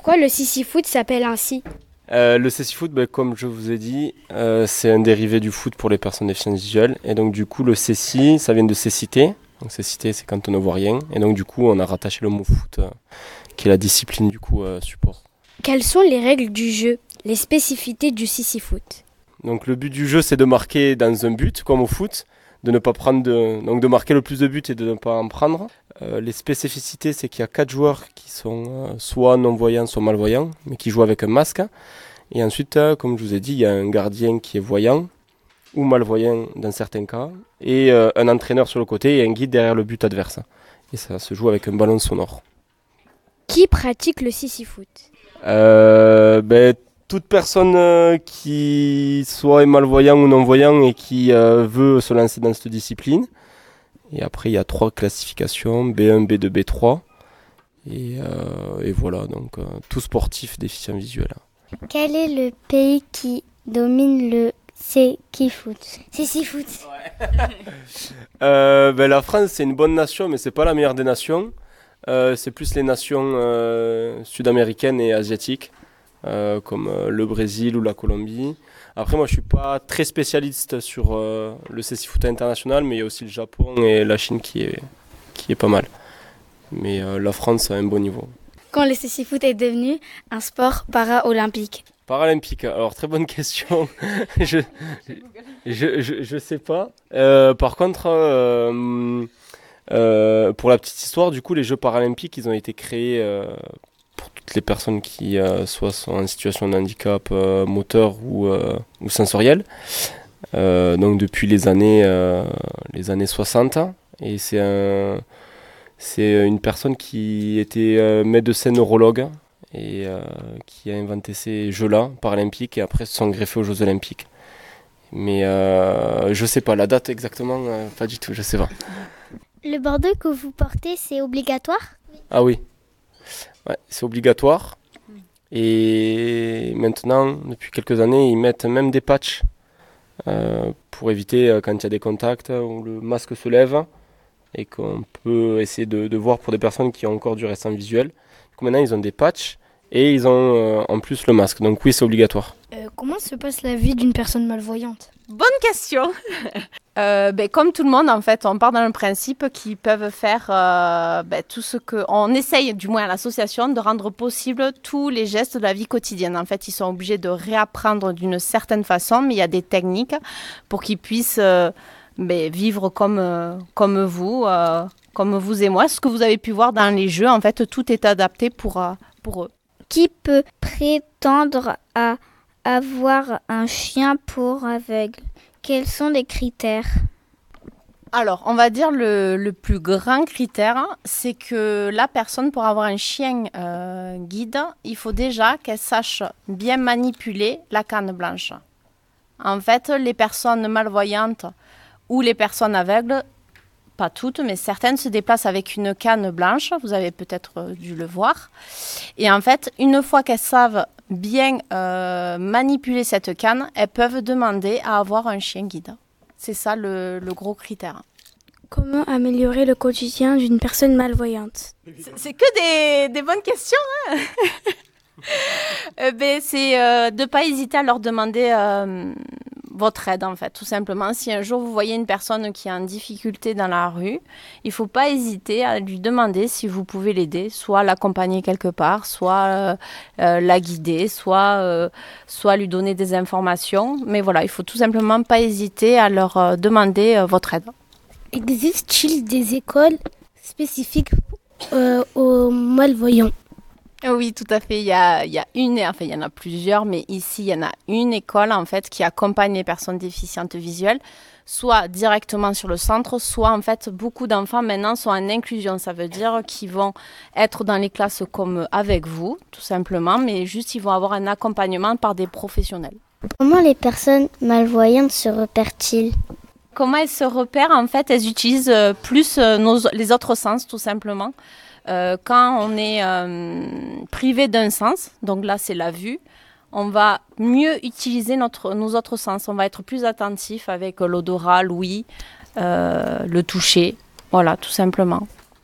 Pourquoi le sissi-foot s'appelle ainsi? Le cécifoot, comme je vous ai dit, c'est un dérivé du foot pour les personnes déficientes visuelles. Et donc du coup, le céci, ça vient de cécité. Donc cécité, c'est quand on ne voit rien. Et donc du coup, on a rattaché le mot foot, qui est la discipline du coup support. Quelles sont les règles du jeu, les spécificités du sissi-foot? Donc le but du jeu, c'est de marquer dans un but, comme au foot, de ne pas prendre donc de marquer le plus de buts et de ne pas en prendre. Les spécificités, c'est qu'il y a 4 joueurs qui sont soit non-voyants, soit malvoyants, mais qui jouent avec un masque. Et ensuite, comme je vous ai dit, il y a un gardien qui est voyant ou malvoyant dans certains cas, et un entraîneur sur le côté et un guide derrière le but adverse. Et ça se joue avec un ballon sonore. Qui pratique le sissi-foot? Toute personne qui soit est malvoyant ou non-voyant et qui veut se lancer dans cette discipline. Et après, il y a 3 classifications, B1, B2, B3. Et voilà, donc tout sportif déficient visuel. Quel est le pays qui domine le sissi-foot? Sissi-foot. La France, c'est une bonne nation, mais c'est pas la meilleure des nations. C'est plus les nations sud-américaines et asiatiques, comme le Brésil ou la Colombie. Après, moi, je suis pas très spécialiste sur le cécifoot international, mais il y a aussi le Japon et la Chine qui est pas mal. Mais la France a un bon niveau. Quand le sissi-foot est devenu un sport para-olympique? Paralympique, alors très bonne question. je sais pas. Par contre, pour la petite histoire, du coup, les Jeux paralympiques, ils ont été créés pour toutes les personnes qui soit sont en situation de handicap moteur ou sensoriel. Donc depuis les années 60. Et c'est une personne qui était médecin neurologue et qui a inventé ces Jeux-là paralympiques et après se sont greffés aux Jeux olympiques. Mais je sais pas la date exactement, pas du tout, je sais pas. Le bandeau que vous portez, c'est obligatoire? Ah oui, ouais, c'est obligatoire. Et maintenant, depuis quelques années, ils mettent même des patchs pour éviter quand il y a des contacts où le masque se lève et qu'on peut essayer de voir pour des personnes qui ont encore du restant visuel. Du coup, maintenant, ils ont des patchs et ils ont en plus le masque. Donc oui, c'est obligatoire. Comment se passe la vie d'une personne malvoyante? Bonne question. Comme tout le monde, en fait, on part dans le principe qu'ils peuvent faire tout ce qu'on essaye, du moins à l'association, de rendre possible tous les gestes de la vie quotidienne. En fait, ils sont obligés de réapprendre d'une certaine façon, mais il y a des techniques pour qu'ils puissent vivre comme vous et moi. Ce que vous avez pu voir dans les jeux, en fait, tout est adapté pour eux. Qui peut prétendre à avoir un chien pour aveugle? Quels sont les critères? Alors, on va dire le plus grand critère, c'est que la personne, pour avoir un chien guide, il faut déjà qu'elle sache bien manipuler la canne blanche. En fait, les personnes malvoyantes ou les personnes aveugles, pas toutes, mais certaines se déplacent avec une canne blanche. Vous avez peut-être dû le voir. Et en fait, une fois qu'elles savent bien manipuler cette canne, elles peuvent demander à avoir un chien guide. C'est ça le gros critère. Comment améliorer le quotidien d'une personne malvoyante? C'est que des bonnes questions, hein. C'est de ne pas hésiter à leur demander votre aide, en fait, tout simplement. Si un jour vous voyez une personne qui est en difficulté dans la rue, il ne faut pas hésiter à lui demander si vous pouvez l'aider, soit l'accompagner quelque part, soit la guider, soit lui donner des informations. Mais voilà, il ne faut tout simplement pas hésiter à leur demander votre aide. Existe-t-il des écoles spécifiques aux malvoyants? Oui, tout à fait. Il y en a plusieurs, mais ici, il y en a une école en fait qui accompagne les personnes déficientes visuelles, soit directement sur le centre, soit en fait beaucoup d'enfants maintenant sont en inclusion. Ça veut dire qu'ils vont être dans les classes comme avec vous, tout simplement, mais juste ils vont avoir un accompagnement par des professionnels. Comment les personnes malvoyantes se repèrent-ils? Comment elles se repèrent? En fait, elles utilisent plus les autres sens, tout simplement. Quand on est privé d'un sens, donc là c'est la vue, on va mieux utiliser nos autres sens. On va être plus attentif avec l'odorat, l'ouïe, le toucher, voilà, tout simplement.